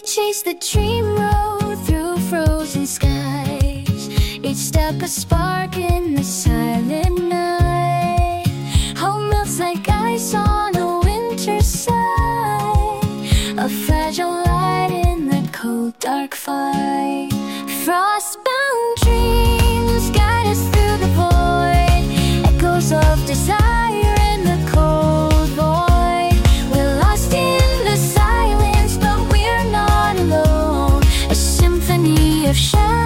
Chase the dream road through frozen skies, each step a spark in the silent night. Hope melts like ice on a winter side, a fragile light in the cold dark fight. Frostbound dreams guide us through the void, echoes of desire in the cold void. We're lost in the silence, but we're not alone, a symphony of shadows